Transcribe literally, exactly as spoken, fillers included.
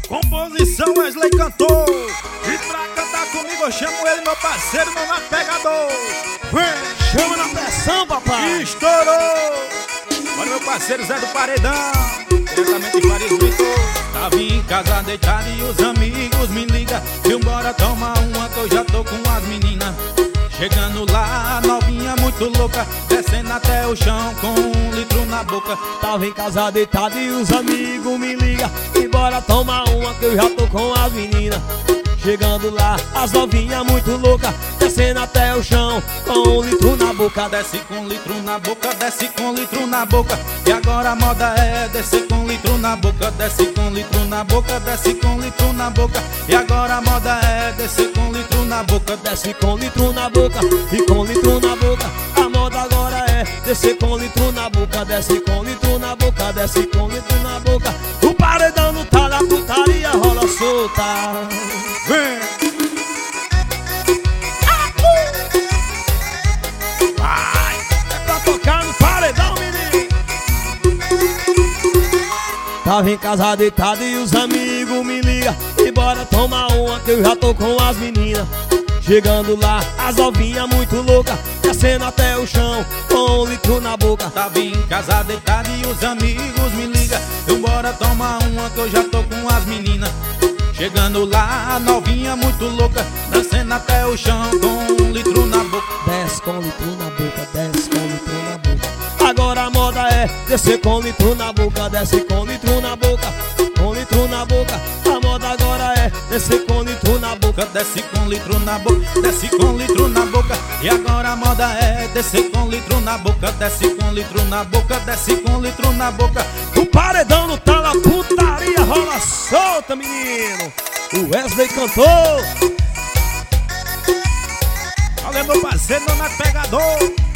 Composição Wesley cantou. E pra cantar comigo eu chamo ele, meu parceiro, meu Nato Pegador. Vem, chama na pressão, papai. Estourou. Olha meu parceiro Zé do Paredão, diretamente de Paris Brito. Tava em casa deitado e os amigos me ligam. Vambora tomar uma que eu já tô com as meninas. Chegando lá, novinha muito louca, descendo até o chão com um litro na boca. Tava em casa deitado e os amigos me ligam. E bora tomar uma que eu já tô com as meninas. Chegando lá, as novinhas muito louca, descendo até o chão com um litro na boca. Desce com litro na boca, desce com litro na boca. E agora a moda é descer com litro na boca. Desce com litro na boca, desce com litro na boca. E agora a moda é descer com litro na boca. Desce com litro na boca e com litro na boca. A moda agora é descer com litro na boca. Desce com litro na boca, desce com litro na boca. O paredão não tá na putaria, rola solta. Vem! Vai! É pra tocar no paredão, menino. Tava em casa deitado e os amigos me ligam. E bora tomar uma que eu já tô com as meninas. Chegando lá, as novinhas muito louca, descendo até o chão com um litro na boca. Tava em casa deitado e os amigos me ligam. Vambora tomar uma que eu já tô com as meninas. Chegando lá, a novinha muito louca, descendo até o chão com um litro na boca. Desce com litro na boca, desce com litro na boca. Agora a moda é descer com litro na boca. Desce com litro na boca, com litro na boca. A moda agora é descer com litro na boca. Desce com litro na boca, desce com litro na boca. E agora a moda é descer com litro na boca. Desce com litro na boca, desce com litro na boca. O paredão não tá na putaria, rola solta, menino. O Wesley cantou. Olha meu parceiro, meu Nato Pegador.